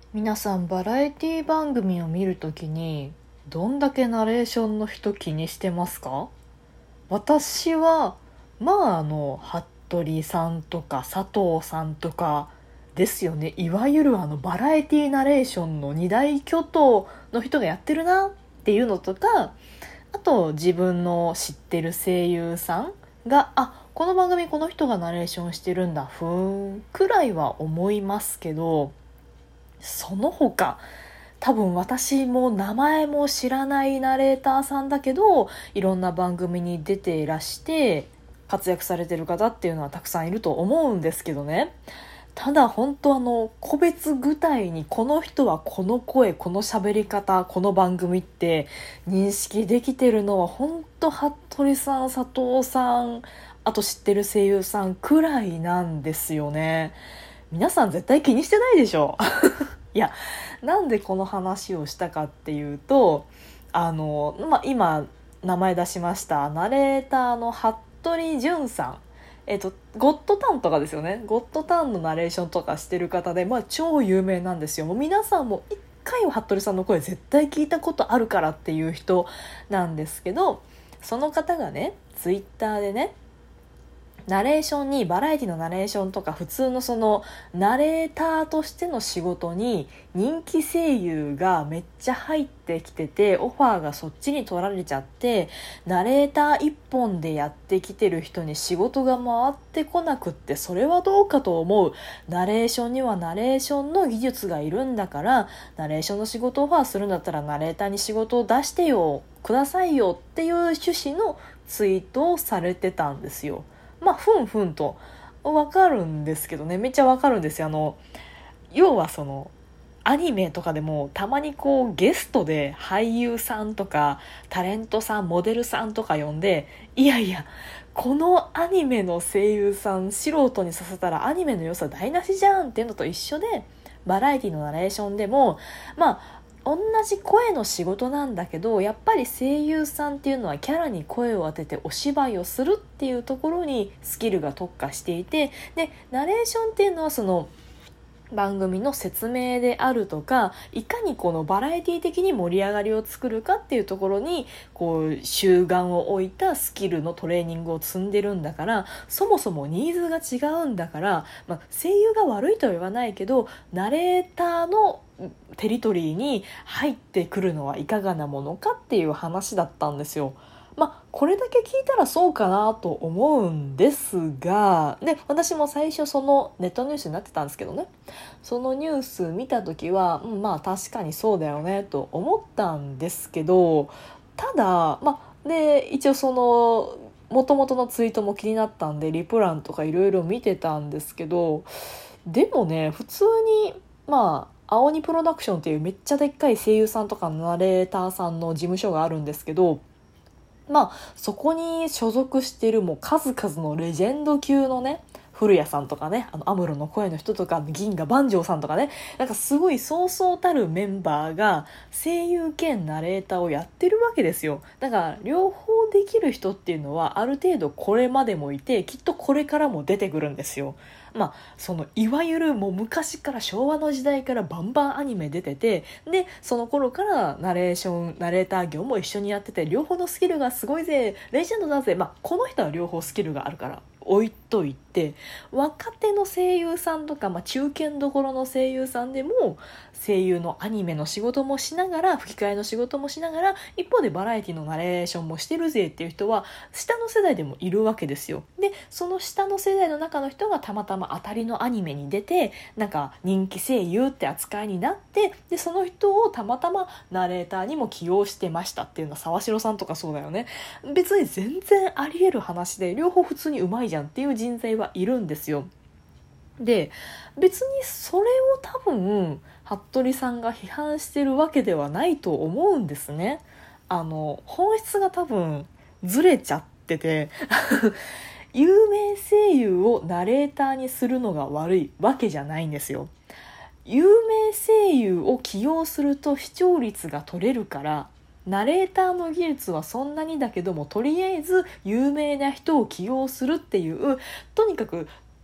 皆さんバラエティ番組を見るときにどんだけナレーションの人気にしてますか？私は服部さんとか佐藤さんとかですよね。いわゆるバラエティナレーションの二大巨頭の人がやってるなっていうのとか、あと自分の知ってる声優さんがこの番組この人がナレーションしてるんだふーんくらいは思いますけど、その他多分私も名前も知らないナレーターさんだけどいろんな番組に出ていらして活躍されてる方っていうのはたくさんいると思うんですけどね。ただ本当個別具体にこの人はこの声この喋り方この番組って認識できてるのは本当服部さん佐藤さん、あと知ってる声優さんくらいなんですよね。皆さん絶対気にしてないでしょいや、なんでこの話をしたかっていうと、今名前出しましたナレーターの服部淳さん、ゴッドタンとかですよね。ゴッドタンのナレーションとかしてる方で、超有名なんですよ。もう皆さんも一回は服部さんの声絶対聞いたことあるからっていう人なんですけど、その方がねツイッターでね、ナレーションにバラエティのナレーションとか普通のそのナレーターとしての仕事に人気声優がめっちゃ入ってきてて、オファーがそっちに取られちゃって、ナレーター一本でやってきてる人に仕事が回ってこなくって、それはどうかと思う。ナレーションにはナレーションの技術がいるんだから、ナレーションの仕事をオファーするんだったらナレーターに仕事を出してよくださいよっていう趣旨のツイートをされてたんですよ。ふんふんとわかるんですけどね、めっちゃわかるんですよ。要はそのアニメとかでもたまにこうゲストで俳優さんとかタレントさんモデルさんとか呼んで、いやいやこのアニメの声優さん素人にさせたらアニメの良さ台無しじゃんっていうのと一緒で、バラエティのナレーションでも同じ声の仕事なんだけど、やっぱり声優さんっていうのはキャラに声を当ててお芝居をするっていうところにスキルが特化していて、でナレーションっていうのはその番組の説明であるとか、いかにこのバラエティ的に盛り上がりを作るかっていうところにこう主眼を置いたスキルのトレーニングを積んでるんだから、そもそもニーズが違うんだから、声優が悪いとは言わないけどナレーターのテリトリーに入ってくるのはいかがなものかっていう話だったんですよ。これだけ聞いたらそうかなと思うんですが、で私も最初そのネットニュースになってたんですけどね、そのニュース見た時は、確かにそうだよねと思ったんですけど、ただで一応その元々のツイートも気になったんでリプランとかいろいろ見てたんですけど、でもね普通に青鬼プロダクションっていうめっちゃでっかい声優さんとかナレーターさんの事務所があるんですけど、そこに所属しているもう数々のレジェンド級のね、古谷さんとかね、アムロの声の人とか、銀河万丈さんとかね、なんかすごいそうそうたるメンバーが声優兼ナレーターをやってるわけですよ。だから両方できる人っていうのはある程度これまでもいて、きっとこれからも出てくるんですよ。そのいわゆるもう昔から昭和の時代からバンバンアニメ出てて、でその頃からナレーター業も一緒にやってて、両方のスキルがすごいぜレジェンドだぜ、この人は両方スキルがあるから置いといて、若手の声優さんとか、中堅どころの声優さんでも声優のアニメの仕事もしながら吹き替えの仕事もしながら一方でバラエティのナレーションもしてるぜっていう人は下の世代でもいるわけですよ。でその下の世代の中の人がたまたま当たりのアニメに出てなんか人気声優って扱いになって、でその人をたまたまナレーターにも起用してましたっていうのは沢城さんとかそうだよね。別に全然あり得る話で両方普通にうまいじゃんっていう人材はいるんですよ。で別にそれを多分服部さんが批判してるわけではないと思うんですね。本質が多分ずれちゃってて有名声優をナレーターにするのが悪いわけじゃないんですよ。有名声優を起用すると視聴率が取れるから、ナレーターの技術はそんなにだけどもとりあえず有名な人を起用するっていう、とにかく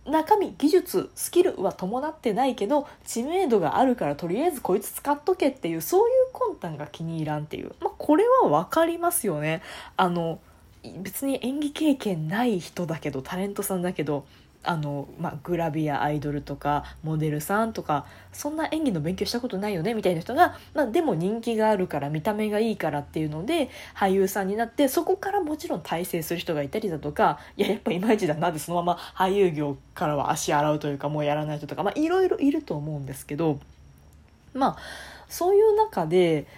中身、技術、スキルは伴ってないけど知名度があるからとりあえずこいつ使っとけっていう、そういう魂胆が気に入らんっていう、これは分かりますよね。別に演技経験ない人だけどタレントさんだけどグラビアアイドルとかモデルさんとかそんな演技の勉強したことないよねみたいな人が、でも人気があるから見た目がいいからっていうので俳優さんになって、そこからもちろん大成する人がいたりだとか、やっぱいまいちだなでそのまま俳優業からは足洗うというかもうやらない人とか、いろいろいると思うんですけど、そういう中で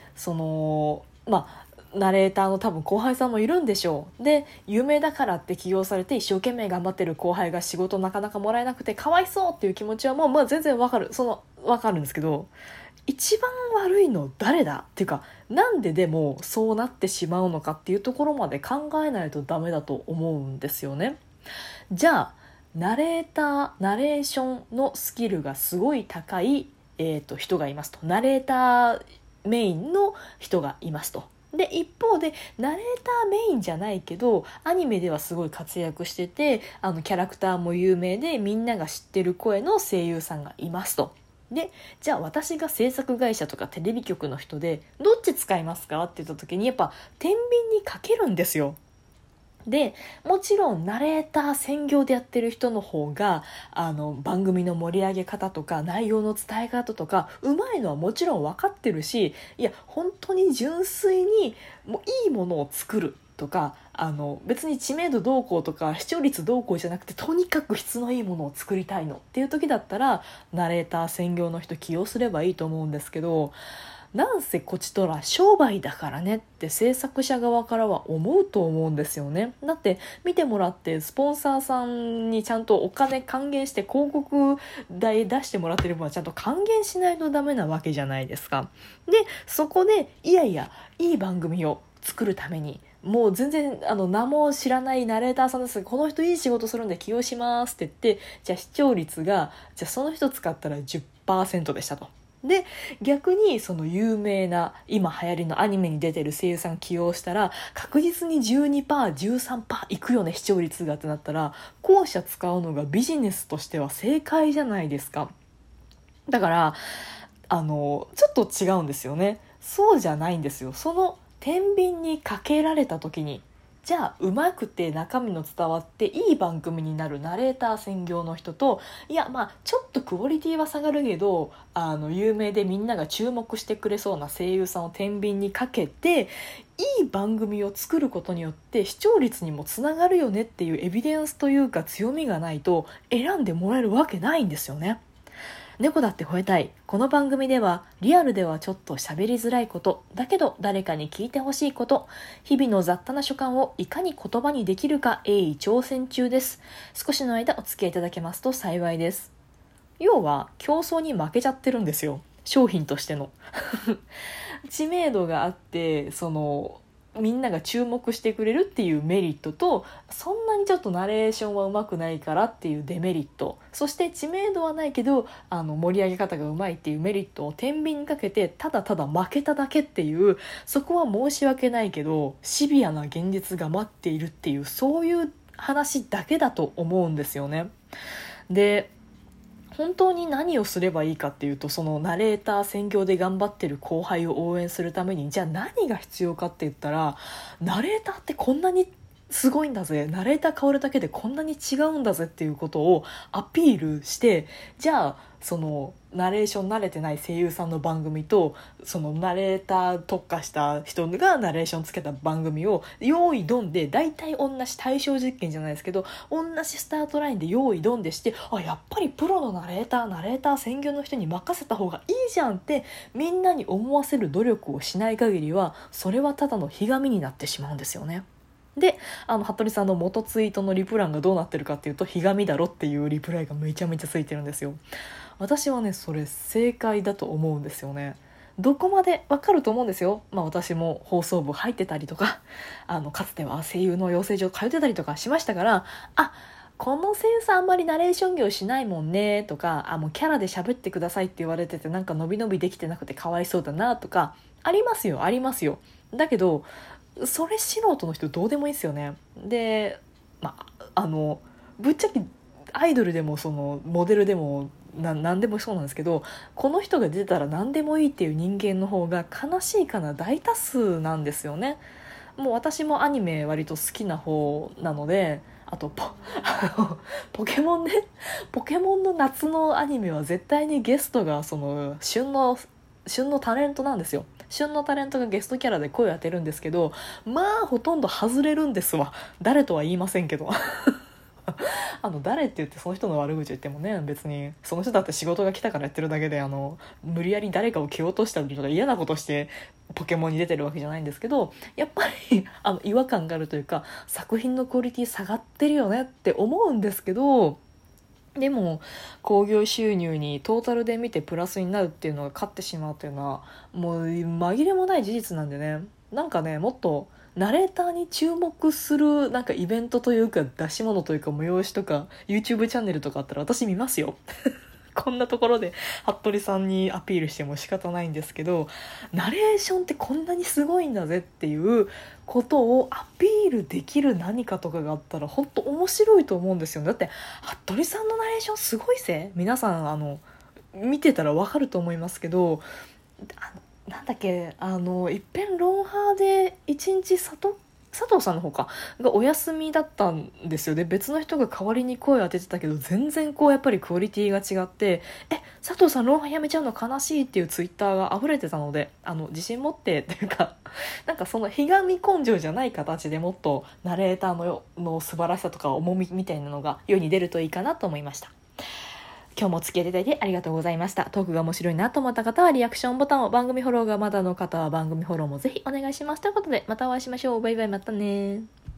ナレーターの多分後輩さんもいるんでしょう。で有名だからって起用されて一生懸命頑張ってる後輩が仕事なかなかもらえなくてかわいそうっていう気持ちはもう、全然わかる、わかるんですけど、一番悪いの誰だっていうか、なんででもそうなってしまうのかっていうところまで考えないとダメだと思うんですよね。じゃあナレーションのスキルがすごい高い、人がいますと。ナレーターメインの人がいますと。で一方でナレーターメインじゃないけどアニメではすごい活躍しててキャラクターも有名でみんなが知ってる声の声優さんがいますと。でじゃあ私が制作会社とかテレビ局の人でどっち使いますかって言った時にやっぱ天秤にかけるんですよ。でもちろんナレーター専業でやってる人の方が番組の盛り上げ方とか内容の伝え方とかうまいのはもちろん分かってるし、いや本当に純粋にもういいものを作るとか別に知名度どうこうとか視聴率どうこうじゃなくてとにかく質のいいものを作りたいのっていう時だったらナレーター専業の人起用すればいいと思うんですけど、なんせこちとら商売だからねって制作者側からは思うと思うんですよね。だって見てもらってスポンサーさんにちゃんとお金還元して広告代出してもらってる分はちゃんと還元しないとダメなわけじゃないですか。でそこでいい番組を作るためにもう全然名も知らないナレーターさんですがこの人いい仕事するんで起用しますって言って、じゃあ視聴率がその人使ったら 10% でしたと。で逆にその有名な今流行りのアニメに出てる声優さん起用したら確実に 12%13% いくよね視聴率がってなったら後者使うのがビジネスとしては正解じゃないですか。だからちょっと違うんですよね。そうじゃないんですよ。その天秤にかけられた時にじゃあうまくて中身の伝わっていい番組になるナレーター専業の人と、いやちょっとクオリティは下がるけど有名でみんなが注目してくれそうな声優さんを天秤にかけていい番組を作ることによって視聴率にもつながるよねっていうエビデンスというか強みがないと選んでもらえるわけないんですよね。猫だって吠えたい。この番組ではリアルではちょっと喋りづらいことだけど誰かに聞いてほしいこと、日々の雑多な所感をいかに言葉にできるか鋭意挑戦中です。少しの間お付き合いいただけますと幸いです。要は競争に負けちゃってるんですよ、商品としての知名度があってみんなが注目してくれるっていうメリットと、そんなにちょっとナレーションは上手くないからっていうデメリット、そして知名度はないけど盛り上げ方が上手いっていうメリットを天秤にかけてただただ負けただけっていう、そこは申し訳ないけどシビアな現実が待っているっていう、そういう話だけだと思うんですよね。で本当に何をすればいいかっていうと、そのナレーター専業で頑張ってる後輩を応援するためにじゃあ何が必要かって言ったら、ナレーターってこんなにすごいんだぜ、ナレーター変わるだけでこんなに違うんだぜっていうことをアピールして、じゃあそのナレーション慣れてない声優さんの番組とそのナレーター特化した人がナレーションつけた番組を用意ドンで大体同じ対象実験じゃないですけど同じスタートラインで用意ドンでして、やっぱりプロのナレーター専業の人に任せた方がいいじゃんってみんなに思わせる努力をしない限りはそれはただのひがみになってしまうんですよね。で服部さんの元ツイートのリプランがどうなってるかっていうと、ひがみだろっていうリプライがめちゃめちゃついてるんですよ。私はねそれ正解だと思うんですよね。どこまでわかると思うんですよ。私も放送部入ってたりとかかつては声優の養成所通ってたりとかしましたから、この声優さんあんまりナレーション業しないもんねとか、もうキャラで喋ってくださいって言われててなんか伸び伸びできてなくてかわいそうだなとかありますよありますよ。だけどそれ素人の人どうでもいいですよね。でぶっちゃけアイドルでもそのモデルでも何でもそうなんですけど、この人が出たら何でもいいっていう人間の方が悲しいかな大多数なんですよね。もう私もアニメ割と好きな方なので、あとポケモンね、ポケモンの夏のアニメは絶対にゲストがその旬のタレントなんですよ。旬のタレントがゲストキャラで声を当てるんですけど、まあほとんど外れるんですわ。誰とは言いませんけど誰って言ってその人の悪口言ってもね、別にその人だって仕事が来たからやってるだけで、無理やり誰かを蹴落としたりとか嫌なことしてポケモンに出てるわけじゃないんですけど、やっぱり違和感があるというか、作品のクオリティ下がってるよねって思うんですけど、でも興行収入にトータルで見てプラスになるっていうのが勝ってしまうっていうのはもう紛れもない事実なんでね。なんかね、もっとナレーターに注目するなんかイベントというか出し物というか催しとか YouTube チャンネルとかあったら私見ますよこんなところで服部さんにアピールしても仕方ないんですけど、ナレーションってこんなにすごいんだぜっていうことをアピールできる何かとかがあったら本当面白いと思うんですよね。だって服部さんのナレーションすごいぜ。皆さん見てたらわかると思いますけど、なんだっけ、いっぺんロンハーで一日佐藤さんの方かがお休みだったんですよね。別の人が代わりに声を当ててたけど、全然こうやっぱりクオリティが違って、佐藤さんロンハーやめちゃうの悲しいっていうツイッターが溢れてたので、自信持ってっていうかなんかそのひがみ根性じゃない形でもっとナレーターの素晴らしさとか重みみたいなのが世に出るといいかなと思いました。今日もお付き合いいただいてありがとうございました。トークが面白いなと思った方はリアクションボタンを、番組フォローがまだの方は番組フォローもぜひお願いします。ということでまたお会いしましょう。バイバイ、またね。